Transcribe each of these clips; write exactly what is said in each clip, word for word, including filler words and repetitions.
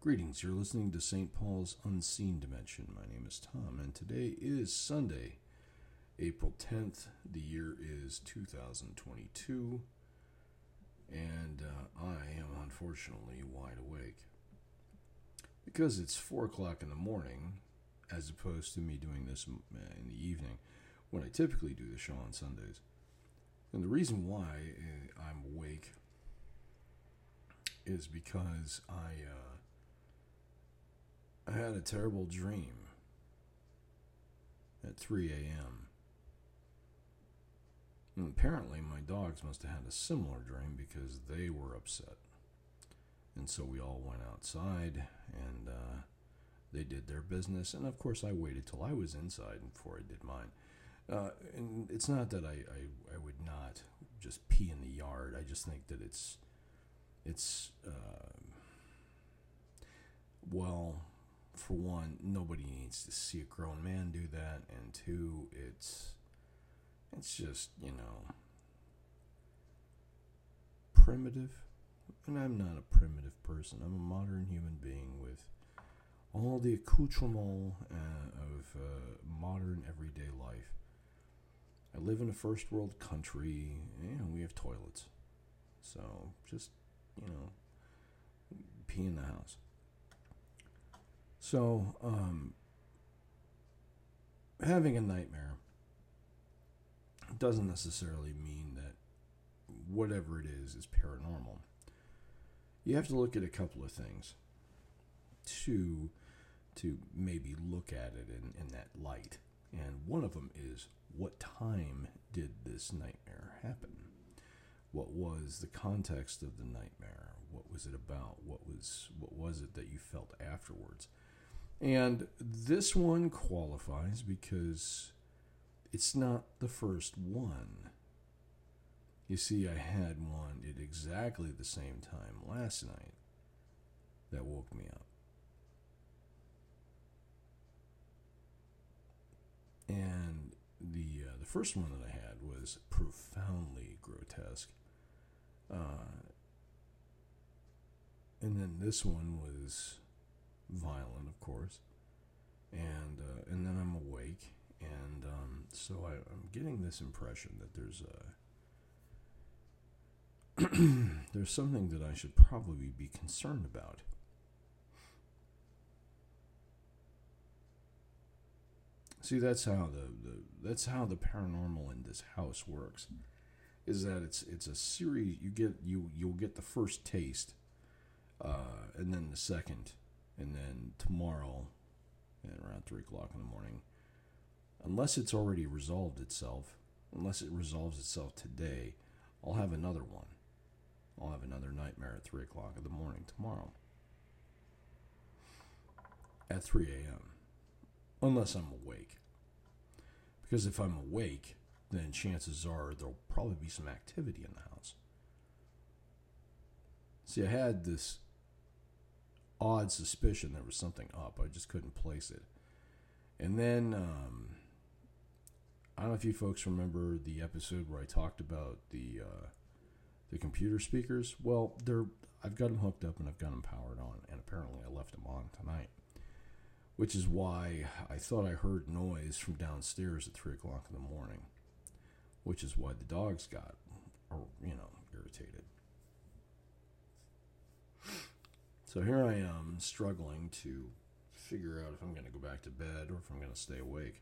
Greetings, you're listening to Saint Paul's Unseen Dimension. My name is Tom, and today is Sunday, April tenth. The year is two thousand twenty-two, and uh, I am unfortunately wide awake. Because it's four o'clock in the morning, as opposed to me doing this in the evening, when I typically do the show on Sundays. And the reason why I'm awake is because I... Uh, I had a terrible dream at three a.m. And apparently my dogs must have had a similar dream because they were upset. And so we all went outside and uh, they did their business. And of course I waited till I was inside before I did mine. Uh, and it's not that I, I, I would not just pee in the yard. I just think that it's, it's uh, well... For one, nobody needs to see a grown man do that, and two, it's it's just, you know, primitive, and I'm not a primitive person. I'm a modern human being with all the accoutrement uh, of uh, modern everyday life. I live in a first world country, and we have toilets, so just, you know, pee in the house. So, um, having a nightmare doesn't necessarily mean that whatever it is is paranormal. You have to look at a couple of things to to maybe look at it in, in that light. And one of them is, what time did this nightmare happen? What was the context of the nightmare? What was it about? What was what was it that you felt afterwards? And this one qualifies because it's not the first one. You see, I had one at exactly the same time last night that woke me up. And the uh, the first one that I had was profoundly grotesque. Uh, and then this one was violent, of course, and uh, and then I'm awake, and um, so I, I'm getting this impression that there's a there's something that I should probably be concerned about. See, that's how the, the that's how the paranormal in this house works. Is that it's it's a series. You get you you'll get the first taste, uh, and then the second. And then tomorrow, at around three o'clock in the morning, unless it's already resolved itself, unless it resolves itself today, I'll have another one. I'll have another nightmare at three o'clock in the morning tomorrow. At three a.m. Unless I'm awake. Because if I'm awake, then chances are there'll probably be some activity in the house. See, I had this odd suspicion there was something up. I just couldn't place it. And then, um, I don't know if you folks remember the episode where I talked about the uh, the computer speakers. Well, they're I've got them hooked up and I've got them powered on, and apparently I left them on tonight. Which is why I thought I heard noise from downstairs at three o'clock in the morning. Which is why the dogs got, or, you know, irritated. So here I am, struggling to figure out if I'm going to go back to bed or if I'm going to stay awake.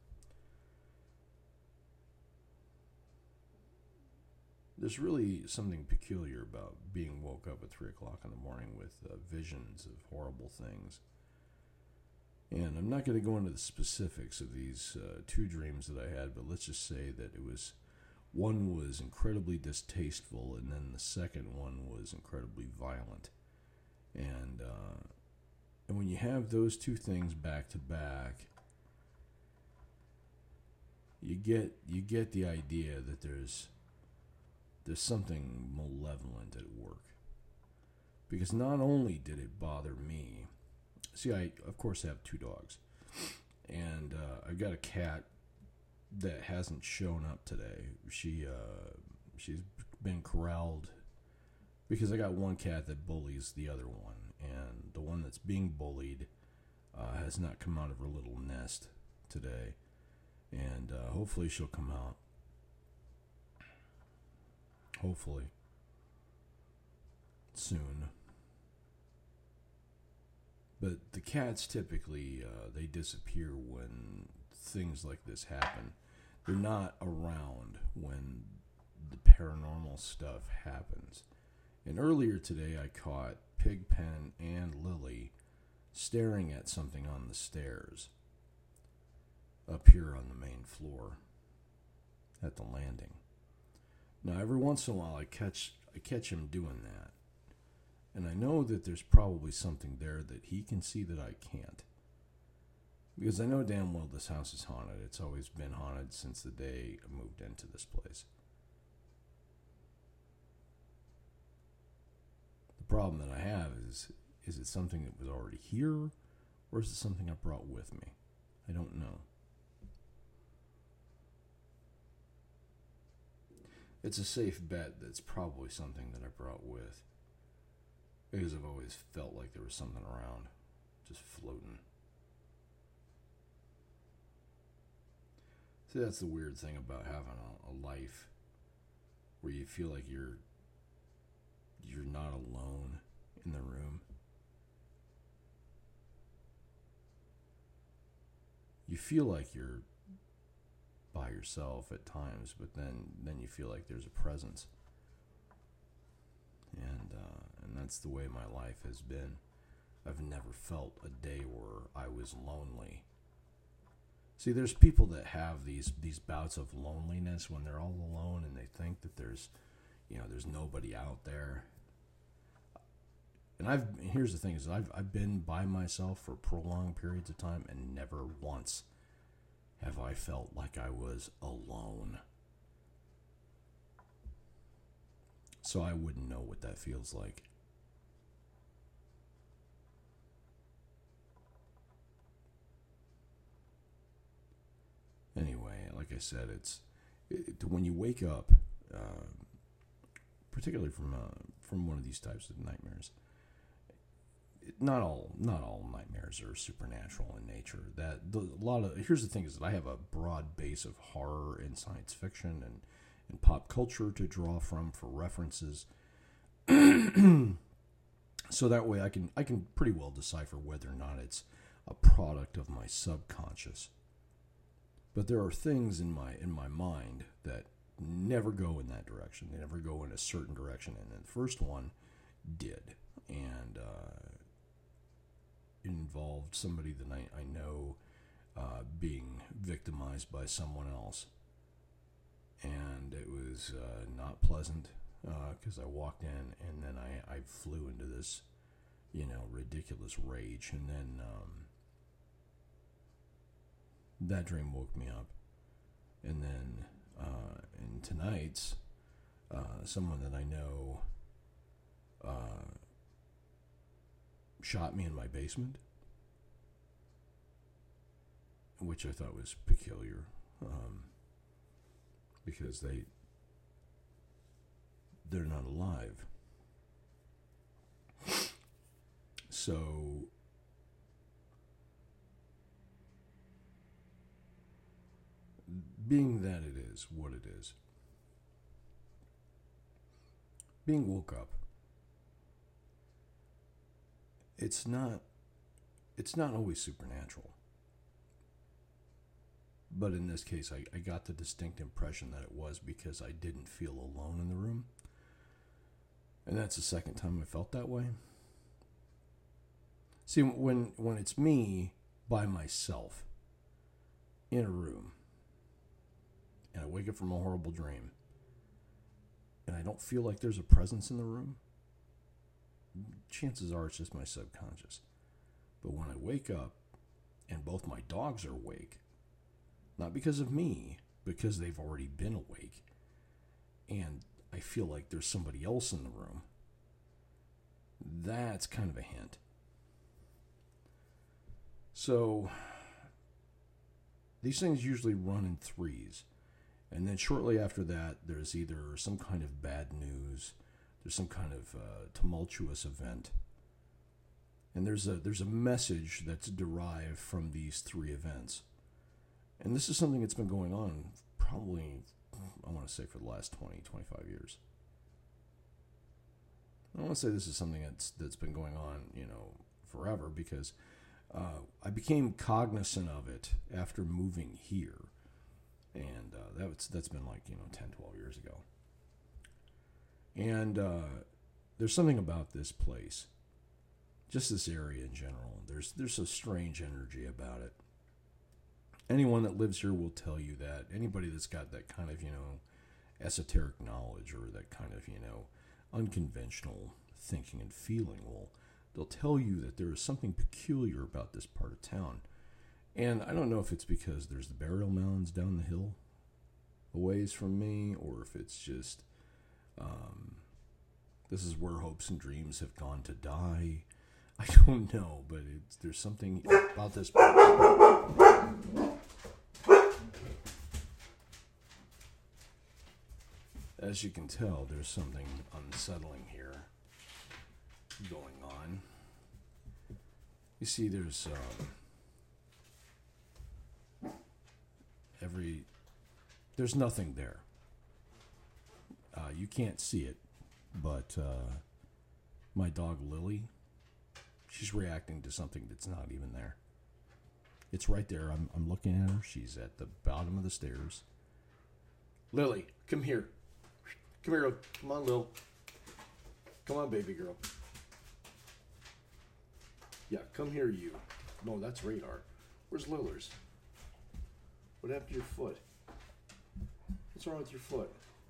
There's really something peculiar about being woke up at three o'clock in the morning with uh, visions of horrible things. And I'm not going to go into the specifics of these uh, two dreams that I had, but let's just say that it was, one was incredibly distasteful, and then the second one was incredibly violent. And uh, and when you have those two things back to back, you get you get the idea that there's there's something malevolent at work. Because not only did it bother me, see, I of course have two dogs, and uh, I've got a cat that hasn't shown up today. She uh, she's been corralled. Because I got one cat that bullies the other one, and the one that's being bullied uh, has not come out of her little nest today, and uh, hopefully she'll come out. Hopefully. Soon. But the cats typically, uh, they disappear when things like this happen. They're not around when the paranormal stuff happens. And earlier today I caught Pigpen and Lily staring at something on the stairs up here on the main floor at the landing. Now every once in a while I catch I catch him doing that. And I know that there's probably something there that he can see that I can't. Because I know damn well this house is haunted. It's always been haunted since the day I moved into this place. The problem that I have is, is it something that was already here, or is it something I brought with me? I don't know. It's a safe bet that it's probably something that I brought with. Because I've always felt like there was something around, just floating. See, that's the weird thing about having a, a life where you feel like you're you're not alone in the room. You feel like you're by yourself at times, but then, then you feel like there's a presence. And uh, and that's the way my life has been. I've never felt a day where I was lonely. See, there's people that have these these bouts of loneliness when they're all alone and they think that there's, you know, there's nobody out there. And I've here's the thing is I've I've been by myself for prolonged periods of time and never once have I felt like I was alone. So I wouldn't know what that feels like. Anyway, like I said, it's it, when you wake up, uh, particularly from uh, from one of these types of nightmares. It, not all not all nightmares are supernatural in nature. That the, a lot of here's the thing is that I have a broad base of horror and science fiction and. and pop culture to draw from for references. So that way I can I can pretty well decipher whether or not it's a product of my subconscious. But there are things in my in my mind that never go in that direction. They never go in a certain direction. And the first one did. And uh, it involved somebody that I, I know uh, being victimized by someone else. And it was uh, not pleasant because uh, I walked in and then I, I flew into this, you know, ridiculous rage. And then um, that dream woke me up. And then uh, in tonight's, uh, someone that I know uh, shot me in my basement, which I thought was peculiar. Um, Because they, they're not alive. So, being that it is what it is, being woke up, it's not, it's not always supernatural. But in this case, I, I got the distinct impression that it was because I didn't feel alone in the room. And that's the second time I felt that way. See, when when it's me by myself in a room, and I wake up from a horrible dream, and I don't feel like there's a presence in the room, chances are it's just my subconscious. But when I wake up, and both my dogs are awake, not because of me, because they've already been awake. And I feel like there's somebody else in the room. That's kind of a hint. So, these things usually run in threes. And then shortly after that, there's either some kind of bad news, there's some kind of uh, tumultuous event, And there's a there's a message that's derived from these three events. And this is something that's been going on probably, I want to say, for the last twenty, twenty-five years. I don't want to say this is something that's that's been going on, you know, forever, because uh, I became cognizant of it after moving here. And uh, that was, that's been like, you know, ten, twelve years ago. And uh, there's something about this place, just this area in general. There's there's a strange energy about it. Anyone that lives here will tell you that. Anybody that's got that kind of, you know, esoteric knowledge or that kind of, you know, unconventional thinking and feeling will, they'll tell you that there is something peculiar about this part of town. And I don't know if it's because there's the burial mounds down the hill a ways from me, or if it's just um, this is where hopes and dreams have gone to die. I don't know, but it's, there's something about this place. As you can tell, there's something unsettling here going on. You see, there's um, every there's nothing there. Uh, you can't see it, but uh, my dog Lily, she's reacting to something that's not even there. It's right there. I'm I'm looking at her. She's at the bottom of the stairs. Lily, come here. Come here. Come on, Lil. Come on, baby girl. Yeah, come here, you. No, that's Radar. Where's Lillers? What happened to your foot? What's wrong with your foot?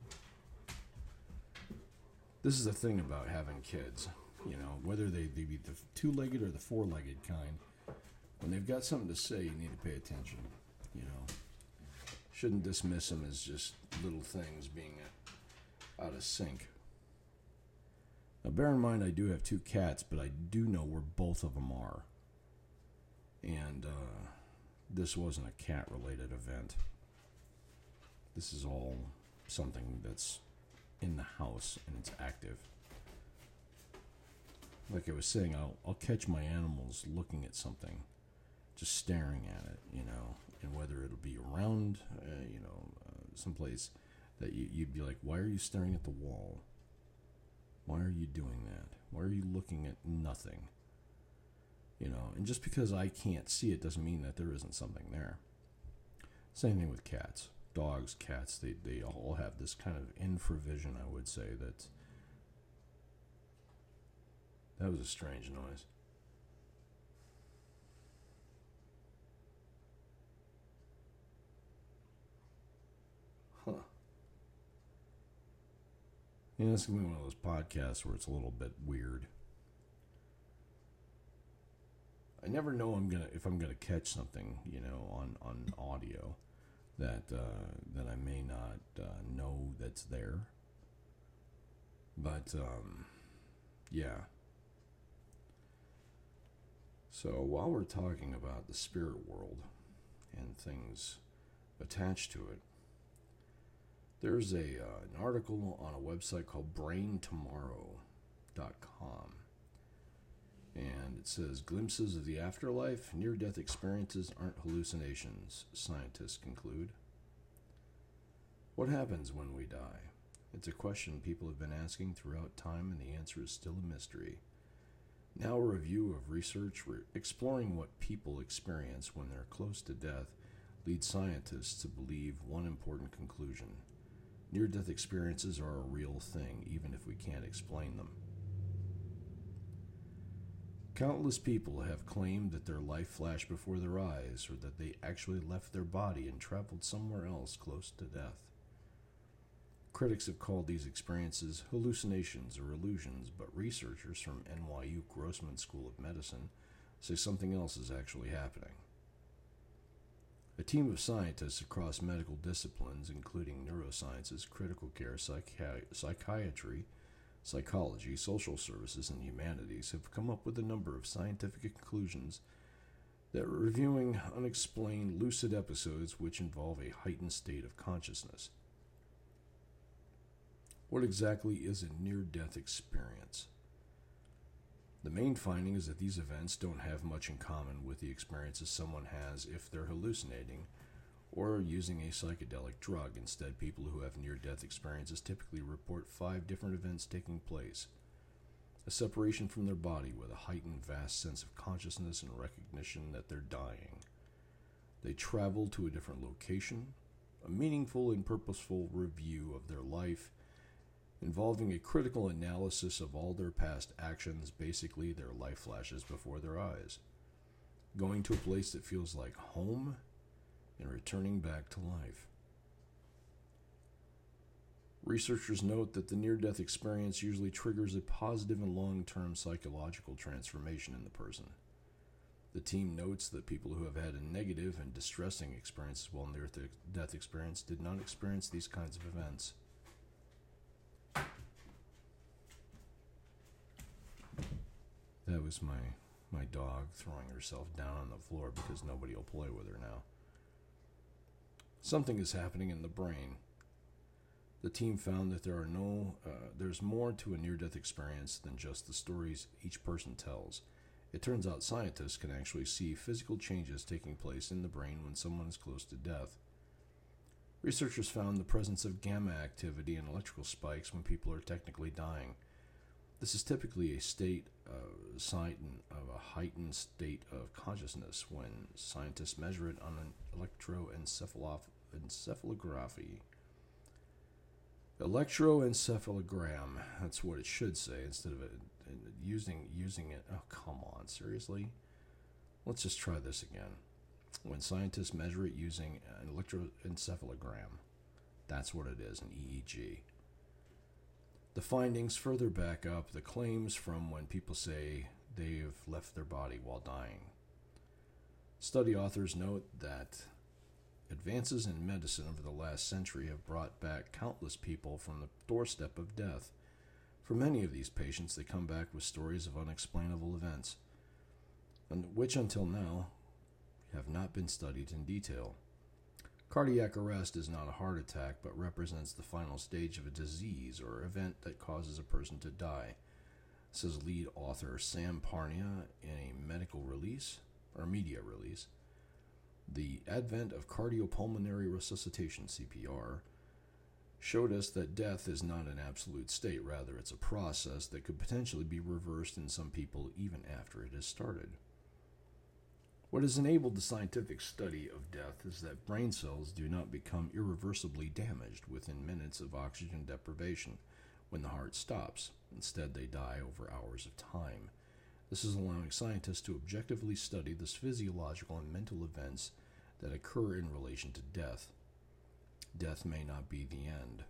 This is the thing about having kids. You know, whether they, they be the two-legged or the four-legged kind, when they've got something to say, you need to pay attention. You know, shouldn't dismiss them as just little things being out of sync. Now, bear in mind, I do have two cats, but I do know where both of them are. And uh, this wasn't a cat-related event. This is all something that's in the house and it's active. Like I was saying, I'll, I'll catch my animals looking at something, just staring at it, you know, and whether it'll be around, uh, you know, uh, someplace that you, you'd be like, why are you staring at the wall? Why are you doing that? Why are you looking at nothing? You know, and just because I can't see it doesn't mean that there isn't something there. Same thing with cats. Dogs, cats, they, they all have this kind of infravision, I would say, that that was a strange noise. Huh. Yeah, this is going to be one of those podcasts where it's a little bit weird. I never know I'm gonna if I'm gonna catch something, you know, on, on audio that uh, that I may not uh, know that's there. But um, yeah. So while we're talking about the spirit world and things attached to it, there's a uh, an article on a website called brain tomorrow dot com. And it says, glimpses of the afterlife, near-death experiences aren't hallucinations, scientists conclude. What happens when we die? It's a question people have been asking throughout time, and the answer is still a mystery. Now a review of research re- exploring what people experience when they're close to death leads scientists to believe one important conclusion. Near-death experiences are a real thing, even if we can't explain them. Countless people have claimed that their life flashed before their eyes, or that they actually left their body and traveled somewhere else close to death. Critics have called these experiences hallucinations or illusions, but researchers from N Y U Grossman School of Medicine say something else is actually happening. A team of scientists across medical disciplines, including neurosciences, critical care, psychi- psychiatry, psychology, social services, and humanities, have come up with a number of scientific conclusions that are reviewing unexplained lucid episodes which involve a heightened state of consciousness. What exactly is a near-death experience? The main finding is that these events don't have much in common with the experiences someone has if they're hallucinating or using a psychedelic drug. Instead, people who have near-death experiences typically report five different events taking place. A separation from their body with a heightened, vast sense of consciousness and recognition that they're dying. They travel to a different location, a meaningful and purposeful review of their life, involving a critical analysis of all their past actions, basically their life flashes before their eyes. Going to a place that feels like home and returning back to life. Researchers note that the near-death experience usually triggers a positive and long-term psychological transformation in the person. The team notes that people who have had a negative and distressing experiences while near-death experience did not experience these kinds of events. That was my, my dog throwing herself down on the floor because nobody will play with her now. Something is happening in the brain. The team found that there are no, uh, there's more to a near-death experience than just the stories each person tells. It turns out scientists can actually see physical changes taking place in the brain when someone is close to death. Researchers found the presence of gamma activity and electrical spikes when people are technically dying. This is typically a state uh, sign of a heightened state of consciousness when scientists measure it on an electroencephalography. Electroencephalogram, that's what it should say, instead of it, using, using it. Oh, come on, seriously? Let's just try this again. When scientists measure it using an electroencephalogram, that's what it is, an E E G. The findings further back up the claims from when people say they've left their body while dying. Study authors note that advances in medicine over the last century have brought back countless people from the doorstep of death. For many of these patients, they come back with stories of unexplainable events, which until now have not been studied in detail. Cardiac arrest is not a heart attack, but represents the final stage of a disease or event that causes a person to die, says lead author Sam Parnia in a medical release, or media release. The advent of cardiopulmonary resuscitation, C P R, showed us that death is not an absolute state. Rather, it's a process that could potentially be reversed in some people even after it has started. What has enabled the scientific study of death is that brain cells do not become irreversibly damaged within minutes of oxygen deprivation when the heart stops. Instead, they die over hours of time. This is allowing scientists to objectively study the physiological and mental events that occur in relation to death. Death may not be the end.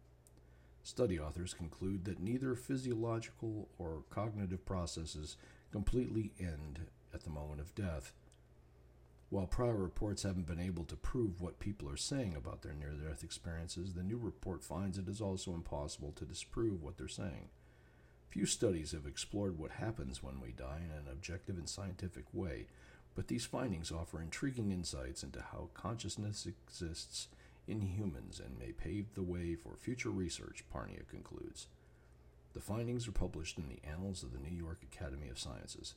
Study authors conclude that neither physiological or cognitive processes completely end at the moment of death. While prior reports haven't been able to prove what people are saying about their near-death experiences, the new report finds it is also impossible to disprove what they're saying. Few studies have explored what happens when we die in an objective and scientific way, but these findings offer intriguing insights into how consciousness exists in humans and may pave the way for future research, Parnia concludes. The findings are published in the Annals of the New York Academy of Sciences.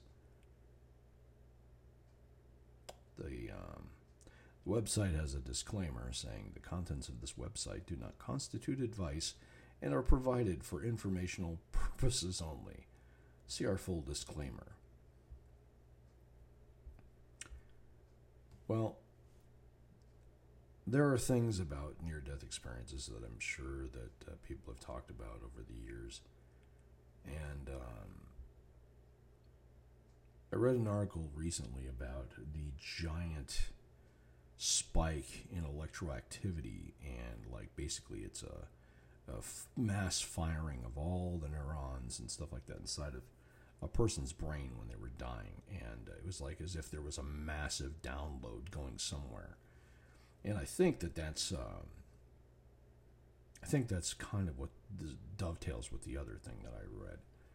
The, um, the website has a disclaimer saying the contents of this website do not constitute advice and are provided for informational purposes only. See our full disclaimer. Well, there are things about near-death experiences that I'm sure that uh, people have talked about over the years. And um, I read an article recently about the giant spike in electroactivity, and like basically it's a, a f- mass firing of all the neurons and stuff like that inside of a person's brain when they were dying. And it was like as if there was a massive download going somewhere. And I think that that's, um, I think that's kind of what this dovetails with the other thing that I read.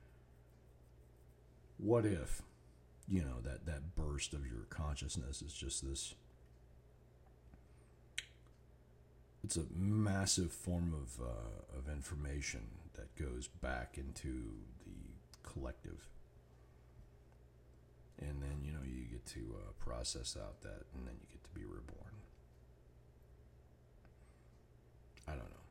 What if, you know, that, that burst of your consciousness is just this, it's a massive form of uh, of information that goes back into the collective. to uh, process out that, and then you get to be reborn. I don't know.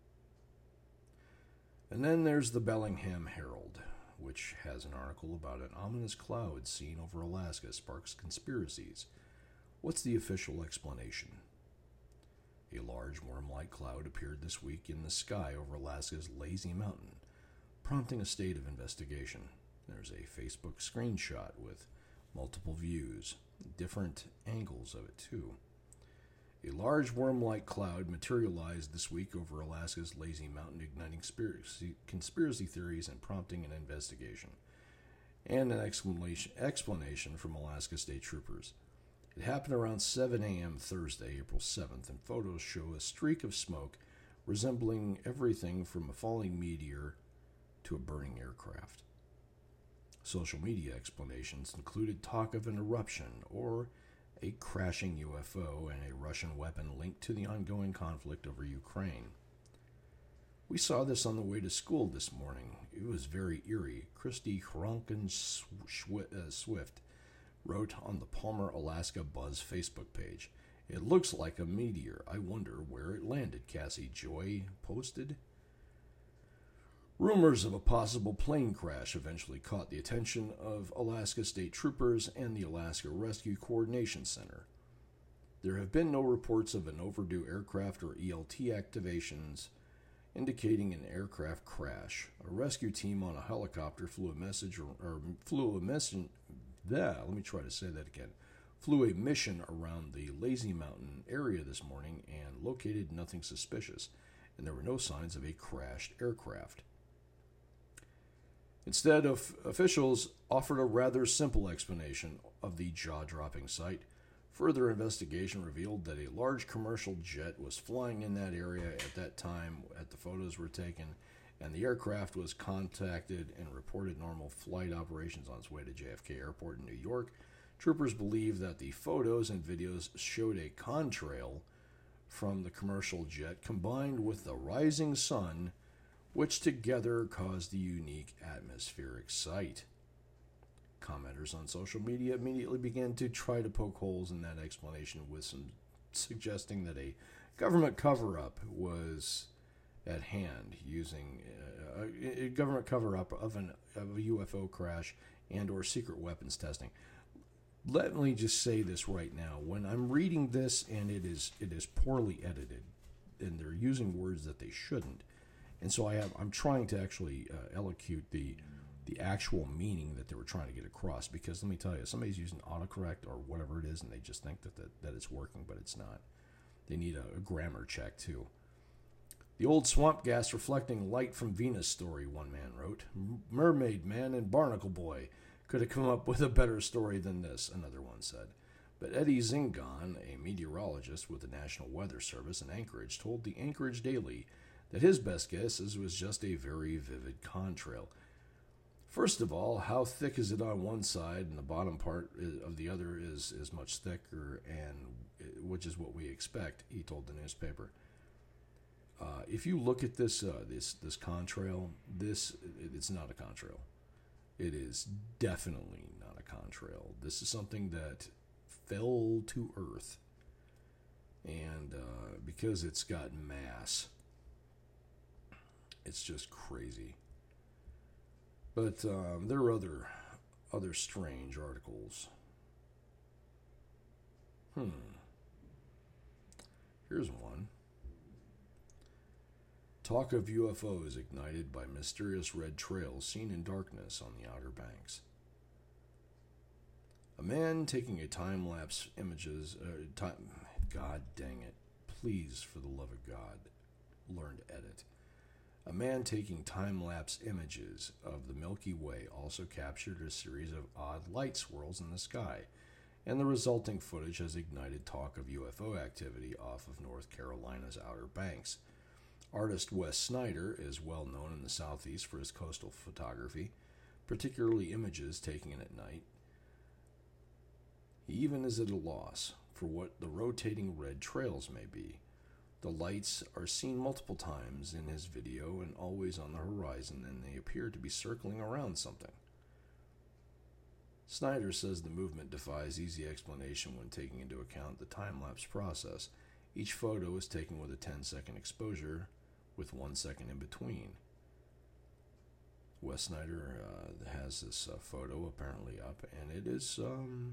And then there's the Bellingham Herald, which has an article about an ominous cloud seen over Alaska sparks conspiracies. What's the official explanation? A large worm-like cloud appeared this week in the sky over Alaska's Lazy Mountain, prompting a state of investigation. There's a Facebook screenshot with multiple views, different angles of it too. A large worm-like cloud materialized this week over Alaska's Lazy Mountain, igniting conspiracy, conspiracy theories and prompting an investigation, and an explanation, explanation from Alaska State Troopers. It happened around seven a.m. Thursday, April seventh, and photos show a streak of smoke resembling everything from a falling meteor to a burning aircraft. Social media explanations included talk of an eruption or a crashing U F O and a Russian weapon linked to the ongoing conflict over Ukraine. We saw this on the way to school this morning. It was very eerie. Christy Hronken Swift wrote on the Palmer, Alaska Buzz Facebook page. It looks like a meteor. I wonder where it landed, Cassie Joy posted. Rumors of a possible plane crash eventually caught the attention of Alaska State Troopers and the Alaska Rescue Coordination Center. There have been no reports of an overdue aircraft or E L T activations indicating an aircraft crash. A rescue team on a helicopter flew a message or, or flew a mission. Yeah, let me try to say that again. Flew a mission around the Lazy Mountain area this morning and located nothing suspicious, and there were no signs of a crashed aircraft. Instead, of officials offered a rather simple explanation of the jaw-dropping sight. Further investigation revealed that a large commercial jet was flying in that area at that time that the photos were taken, and the aircraft was contacted and reported normal flight operations on its way to J F K Airport in New York. Troopers believe that the photos and videos showed a contrail from the commercial jet combined with the rising sun, which together caused the unique atmospheric sight. Commenters on social media immediately began to try to poke holes in that explanation, with some suggesting that a government cover-up was at hand, using uh, a, a government cover-up of, an, of a U F O crash and or secret weapons testing. Let me just say this right now. When I'm reading this and it is it is poorly edited, and they're using words that they shouldn't, and so I have, I'm trying to actually uh, elocute the the actual meaning that they were trying to get across, because let me tell you, somebody's using autocorrect or whatever it is, and they just think that, that, that it's working, but it's not. They need a, a grammar check, too. The old swamp gas reflecting light from Venus story, one man wrote. Mermaid Man and Barnacle Boy could have come up with a better story than this, another one said. But Eddie Zingon, a meteorologist with the National Weather Service in Anchorage, told the Anchorage Daily that his best guess is it was just a very vivid contrail. First of all, how thick is it on one side and the bottom part of the other is, is much thicker, and which is what we expect, he told the newspaper. Uh, if you look at this uh, this this contrail, this it's not a contrail. It is definitely not a contrail. This is something that fell to Earth, and uh, because it's got mass, it's just crazy. But um, there are other other strange articles. Hmm. Here's one. Talk of U F Os ignited by mysterious red trails seen in darkness on the Outer Banks. A man taking a time-lapse images... Uh, time, God dang it. Please, for the love of God, learn to edit. A man taking time-lapse images of the Milky Way also captured a series of odd light swirls in the sky, and the resulting footage has ignited talk of U F O activity off of North Carolina's Outer Banks. Artist Wes Snyder is well known in the Southeast for his coastal photography, particularly images taken at night. He even is at a loss for what the rotating red trails may be. The lights are seen multiple times in his video and always on the horizon, and they appear to be circling around something. Snyder says the movement defies easy explanation when taking into account the time-lapse process. Each photo is taken with a ten-second exposure, with one second in between. Wes Snyder uh, has this uh, photo apparently up, and it is, um,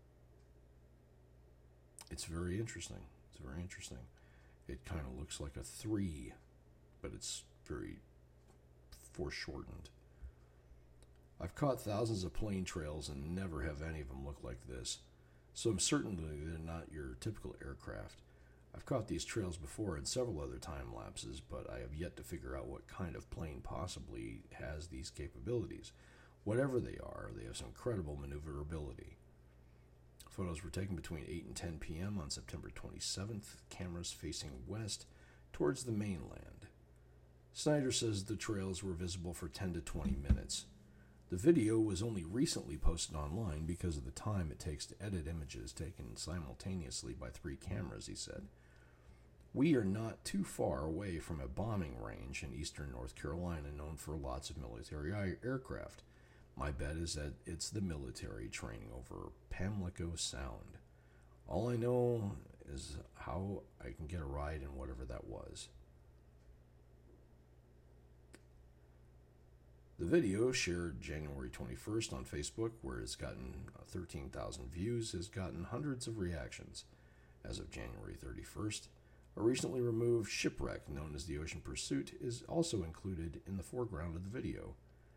it's very interesting. It's very interesting. It kind of looks like a three, but it's very foreshortened. I've caught thousands of plane trails and never have any of them look like this, so I'm certain they're not your typical aircraft. I've caught these trails before in several other time lapses, but I have yet to figure out what kind of plane possibly has these capabilities. Whatever they are, they have some incredible maneuverability. Photos were taken between eight and ten p.m. on September twenty-seventh, cameras facing west towards the mainland. Snyder says the trails were visible for ten to twenty minutes. The video was only recently posted online because of the time it takes to edit images taken simultaneously by three cameras, he said. We are not too far away from a bombing range in eastern North Carolina known for lots of military aircraft. My bet is that it's the military training over Pamlico Sound. All I know is how I can get a ride in whatever that was. The video, shared January twenty-first on Facebook, where it's gotten thirteen thousand views, has gotten hundreds of reactions. As of January thirty-first, a recently removed shipwreck known as the Ocean Pursuit is also included in the foreground of the video.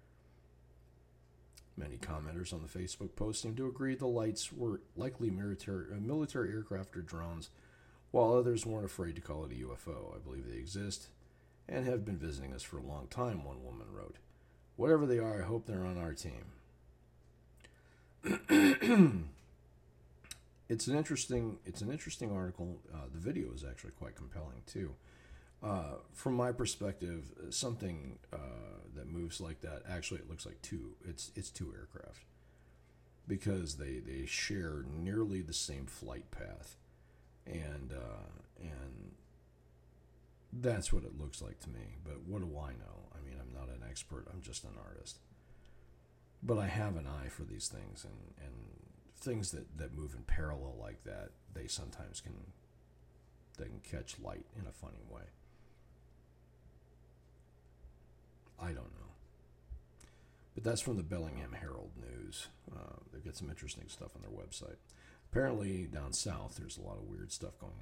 Many commenters on the Facebook post seem to agree the lights were likely military, uh, military aircraft or drones, while others weren't afraid to call it a U F O. I believe they exist and have been visiting us for a long time, one woman wrote. Whatever they are, I hope they're on our team. It's an interesting, it's an interesting article. Uh, the video is actually quite compelling too. Uh, from my perspective, something uh, that moves like that, actually it looks like two. It's it's two aircraft because they they share nearly the same flight path, and uh, and that's what it looks like to me. But what do I know? I mean, I'm not an expert. I'm just an artist. But I have an eye for these things, and, and things that, that move in parallel like that, they sometimes can they can catch light in a funny way. I don't know. But that's from the Bellingham Herald News. Uh, they've got some interesting stuff on their website. Apparently, down south, there's a lot of weird stuff going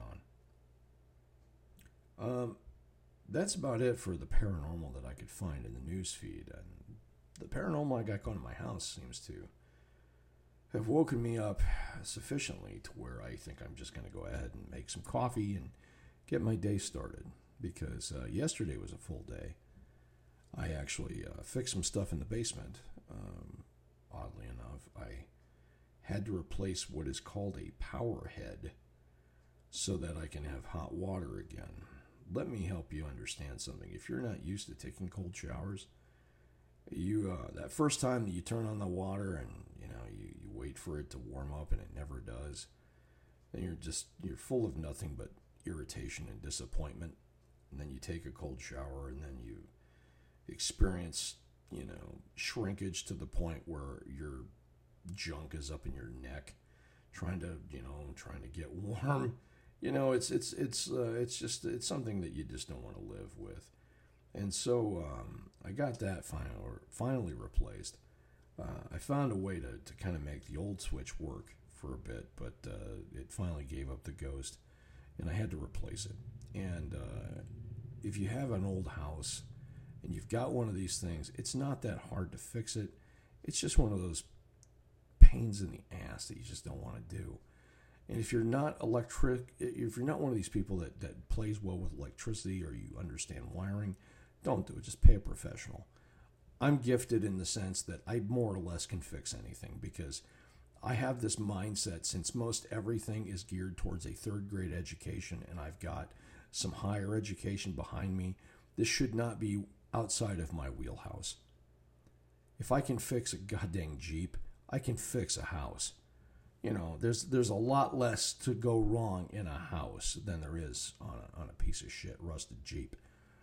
on. Um, that's about it for the paranormal that I could find in the news feed. And the paranormal I got going in my house seems to have woken me up sufficiently to where I think I'm just going to go ahead and make some coffee and get my day started. Because uh, yesterday was a full day. I actually uh, fixed some stuff in the basement. Um, oddly enough, I had to replace what is called a power head so that I can have hot water again. Let me help you understand something. If you're not used to taking cold showers, you uh, that first time that you turn on the water and you know you, you wait for it to warm up and it never does, then you're just you're full of nothing but irritation and disappointment. And then you take a cold shower and then you experience, you know, shrinkage to the point where your junk is up in your neck, trying to, you know, trying to get warm. You know, it's it's it's uh, it's just it's something that you just don't want to live with. And so um, I got that finally finally replaced. Uh, I found a way to to kind of make the old switch work for a bit, but uh, it finally gave up the ghost, and I had to replace it. And uh, if you have an old house and you've got one of these things, it's not that hard to fix it. It's just one of those pains in the ass that you just don't want to do. And if you're not electric, if you're not one of these people that, that plays well with electricity or you understand wiring, don't do it. Just pay a professional. I'm gifted in the sense that I more or less can fix anything because I have this mindset since most everything is geared towards a third grade education and I've got some higher education behind me. This should not be outside of my wheelhouse. If I can fix a goddamn Jeep, I can fix a house. You know, there's there's a lot less to go wrong in a house than there is on a, on a piece of shit rusted Jeep.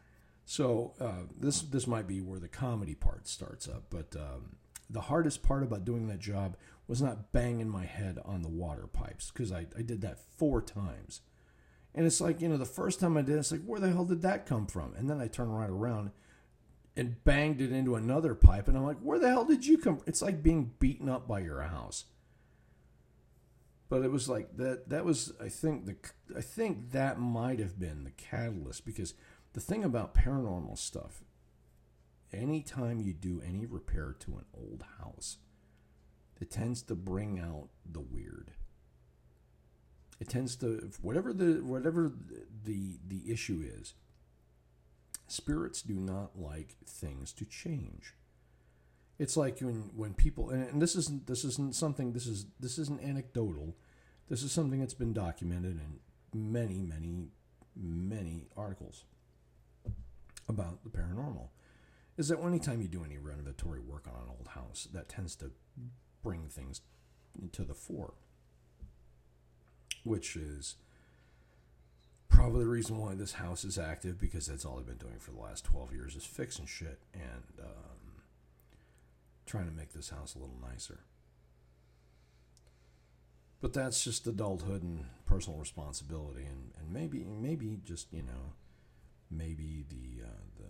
So uh, this this might be where the comedy part starts up. But um, the hardest part about doing that job was not banging my head on the water pipes, because I, I did that four times. And it's like, you know, the first time I did it, it's like, where the hell did that come from? And then I turned right around and banged it into another pipe, and I'm like, where the hell did you come from? It's like being beaten up by your house. But it was like that. That was, I think, the I think that might have been the catalyst, because the thing about paranormal stuff, anytime you do any repair to an old house, it tends to bring out the weird. It tends to, whatever the whatever the the issue is, spirits do not like things to change. It's like when, when people, and, and this isn't this isn't something this is this isn't anecdotal. This is something that's been documented in many many many articles about the paranormal. Is that anytime you do any renovatory work on an old house, that tends to bring things to the fore, which is probably the reason why this house is active, because that's all I've been doing for the last twelve years is fixing shit and um, trying to make this house a little nicer. But that's just adulthood and personal responsibility, and, and maybe maybe just, you know, maybe the uh, the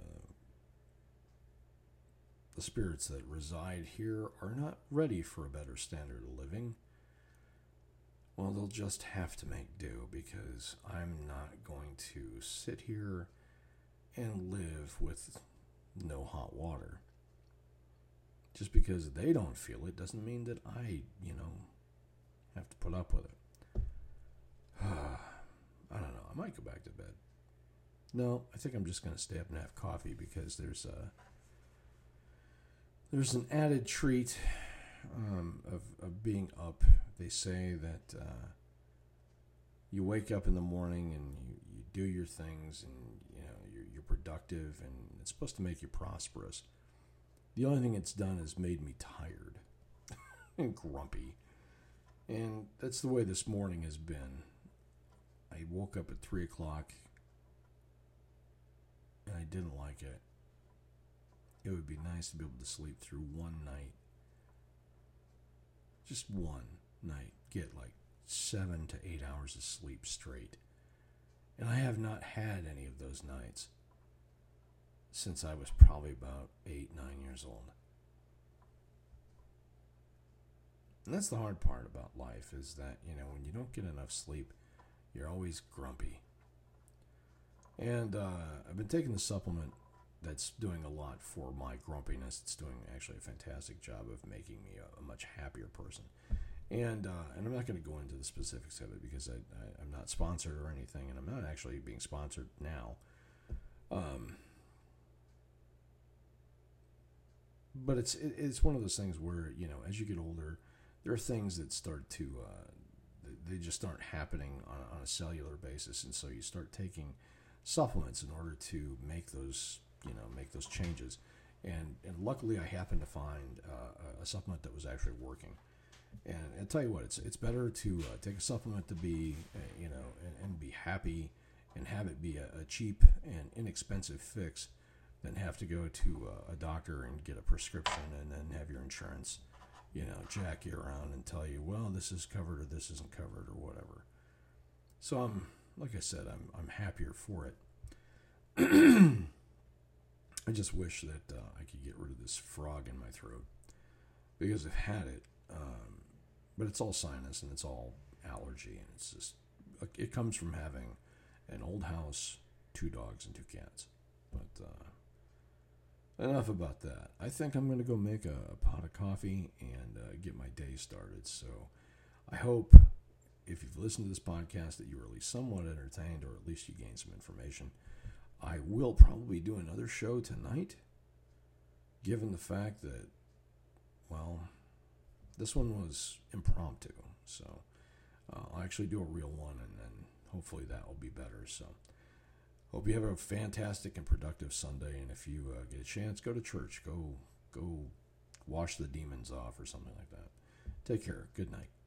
the spirits that reside here are not ready for a better standard of living. Well, they'll just have to make do, because I'm not going to sit here and live with no hot water. Just because they don't feel it doesn't mean that I, you know, have to put up with it. I don't know. I might go back to bed. No, I think I'm just going to stay up and have coffee, because there's a there's an added treat um, of, of being up. They say that uh, you wake up in the morning and you, you do your things, and you know you're, you're productive, and it's supposed to make you prosperous. The only thing it's done is made me tired and grumpy, and that's the way this morning has been. I woke up at three o'clock, and I didn't like it. It would be nice to be able to sleep through one night. Just one night. Get like seven to eight hours of sleep straight. And I have not had any of those nights since I was probably about eight, nine years old. And that's the hard part about life, is that, you know, when you don't get enough sleep, you're always grumpy. And uh, I've been taking the supplement that's doing a lot for my grumpiness. It's doing actually a fantastic job of making me a, a much happier person. And uh, and I'm not going to go into the specifics of it, because I, I, I'm not sponsored or anything, and I'm not actually being sponsored now. Um, but it's it, it's one of those things where, you know, as you get older, there are things that start to, uh, they just aren't happening on, on a cellular basis, and so you start taking supplements in order to make those, you know, make those changes. And and luckily I happened to find uh, a supplement that was actually working. And I'll tell you what, it's it's better to uh, take a supplement to be, uh, you know, and, and be happy and have it be a, a cheap and inexpensive fix than have to go to uh, a doctor and get a prescription and then have your insurance, you know, jack you around and tell you, well, this is covered or this isn't covered or whatever. So I'm, like I said, I'm I'm happier for it. I just wish that uh, I could get rid of this frog in my throat, because I've had it, um, but it's all sinus and it's all allergy, and it's just, it comes from having an old house, two dogs, and two cats. But uh, enough about that. I think I'm going to go make a, a pot of coffee and uh, get my day started. So I hope, if you've listened to this podcast, that you were at least somewhat entertained, or at least you gained some information. I will probably do another show tonight, given the fact that, well, this one was impromptu. So uh, I'll actually do a real one, and then hopefully that will be better. So hope you have a fantastic and productive Sunday, and if you uh, get a chance, go to church. Go, go wash the demons off or something like that. Take care. Good night.